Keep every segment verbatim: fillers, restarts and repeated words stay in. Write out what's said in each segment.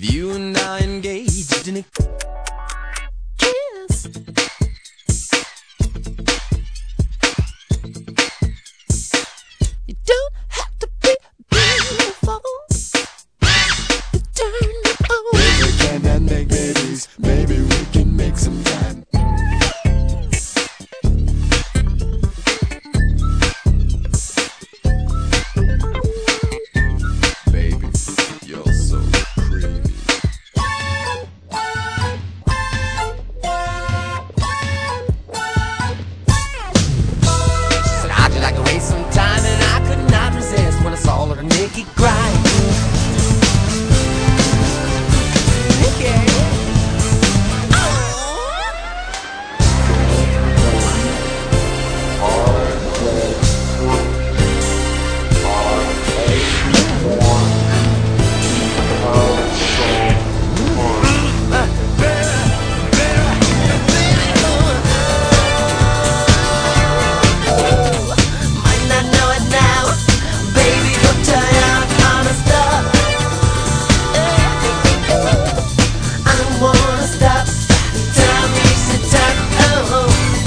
with you and I engaged in a kiss. You don't have to be beautiful to turn me on. We can and make babies, maybe we can make some time. Baby, you're so creamy. She said, how'd you like to waste some time? And I could not resist when I saw her naked cry. Yeah. Might not know it now, baby, don't tell you I'm gonna stop. I don't wanna stop. Time is the time. Oh.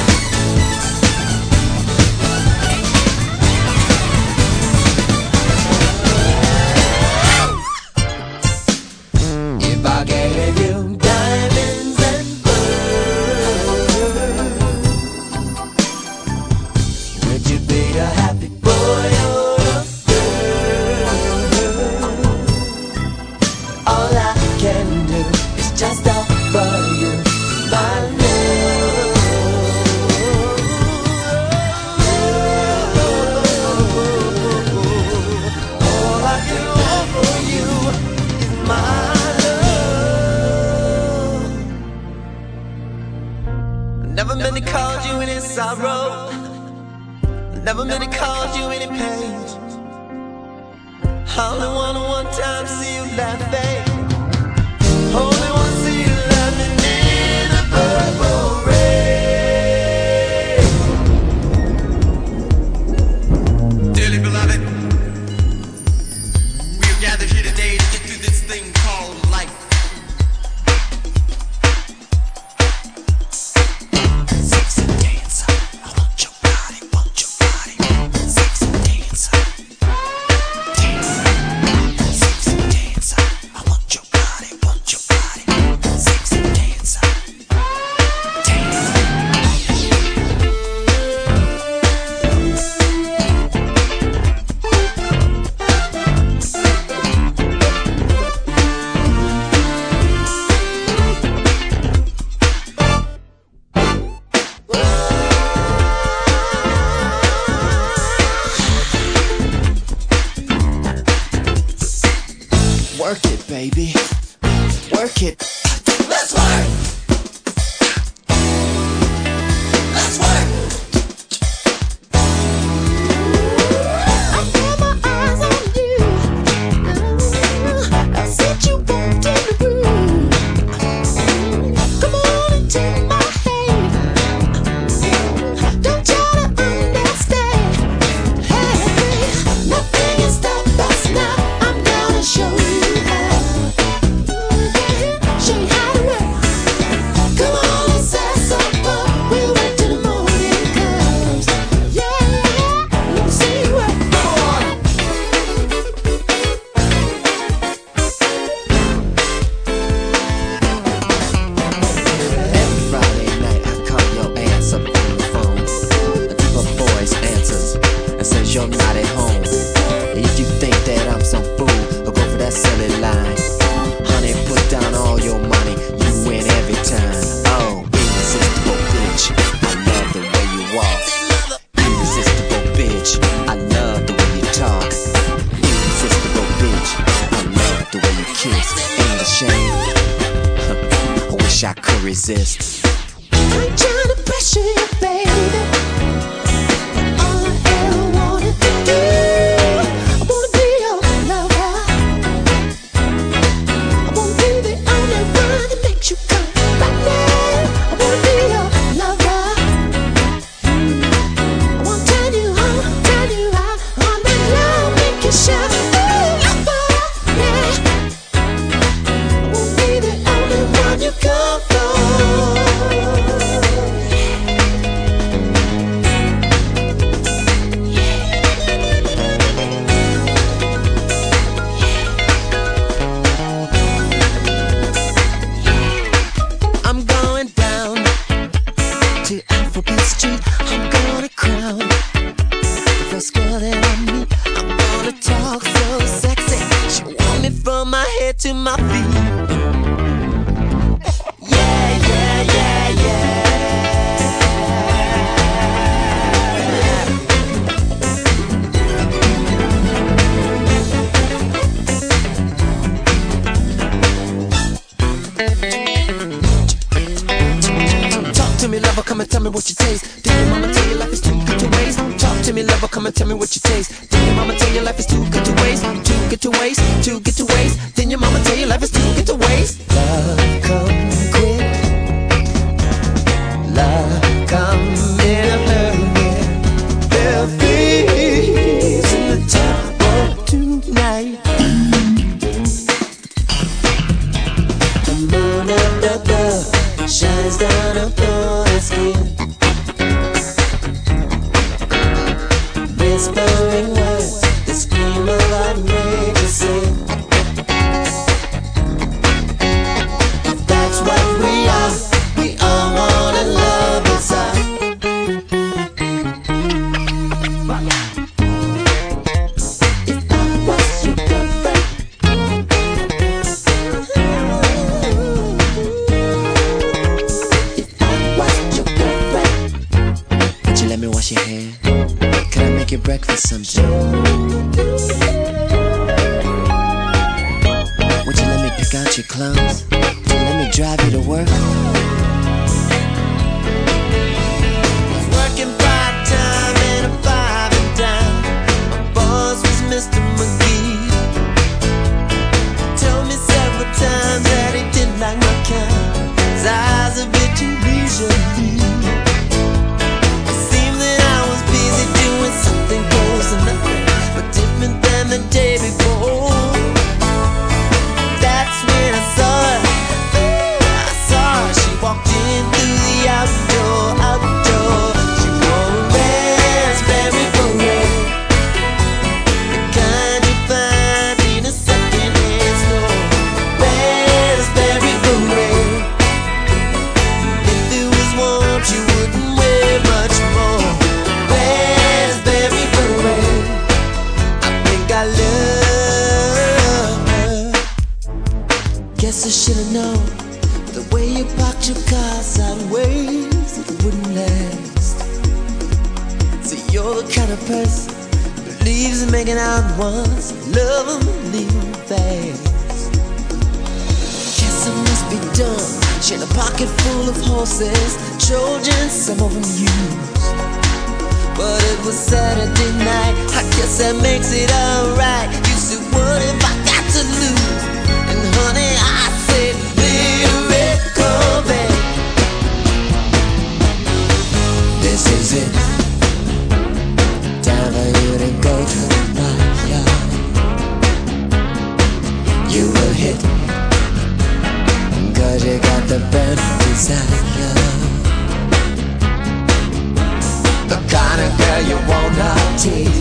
If I gave you diamonds and pearls, would you be a happy boy or a girl? All I can do is just offer you my love. All I can offer you is my love. Never meant to cause you any sorrow, never meant to cause you any pain. I only wanna one time see you laughing. Only wanna see you laughing in the purple rain. Dearly beloved, we are gathered here today to get through this thing called life. Sexy dancer, I want your body, want your body. Sexy dancer, sexy dancer, I want your body, want your body. Sexy dancer, Work it, baby. Work it. let's work. Let's work. I got my eyes on you. I said you walked in the room. Come on and take my hand. Don't try to understand. Hey, nothing can stop us now. I'm gonna show you how. Show you how to work. Come on and sass up. We'll wait till the morning comes. Yeah, let me see you work. Every Friday night I call your ass up on the phone until the voice answers and says you're not at home. And if you think that I'm some fool, I'll go for that silly line. Honey, put down all your money, you win every time. Oh, irresistible bitch, I love the way you walk. Irresistible bitch, I love the way you talk. Irresistible bitch, I love the way you kiss. Ain't it a shame? I wish I could resist. I ain't trying to pressure you, baby. All I ever wanted to do, I wanna be your lover. I wanna be the only one that makes you come right now. I wanna be your lover. I wanna turn you on, turn you out, on my love, make you shine. Ooh, yeah. I first girl that I meet, I'm gonna talk so sexy. She want me from my head to my feet. Yeah, yeah, yeah, yeah. Talk to me, lover, come and tell me what you taste. Did your mama tell you life is too good to waste? Talk to me, lover, come and tell me what you taste. Did your mama tell you life is too good to waste? Too good to waste, too good to waste. Then your mama tell you life is too good to waste. Love come quick, love come in a hurry. There are thieves in the temple tonight. The moon up above shines down upon our skin, whispering words, the scream of outrageous sin. If that's what we are, we all wanna love inside. If I was your girlfriend, if I was your girlfriend, would you let me wash your hair? Can I make your breakfast sometime? Would you let me pick out your clothes? Would you let me drive you to work? Was working part-time in a five and dime. My boss was Mister McGee. Told me several times that he didn't like my kind. His eyes a bit too leisurely. Something close to nothing, but different than the day before. That's when I saw her, I saw her. She walked in through the outdoor, outdoor. She wore a raspberry beret, the kind you find in a second-hand store. Raspberry beret. If there was warmth, you wouldn't wear much more. I love her. Guess I should've known the way you parked your car sideways, it wouldn't last. See, you're the kind of person who leaves them making out once, love them, leave them fast. Guess I must be dumb. She had a pocket full of horses, Trojans, some of them used. But it was Saturday night, I guess that makes it alright. You said, what if I got to lose? And honey, I said, lyrical, babe. This is it. Time for you to go to the backyard. You will hit, cause you got the burning desire. The kind of girl you wanna tease.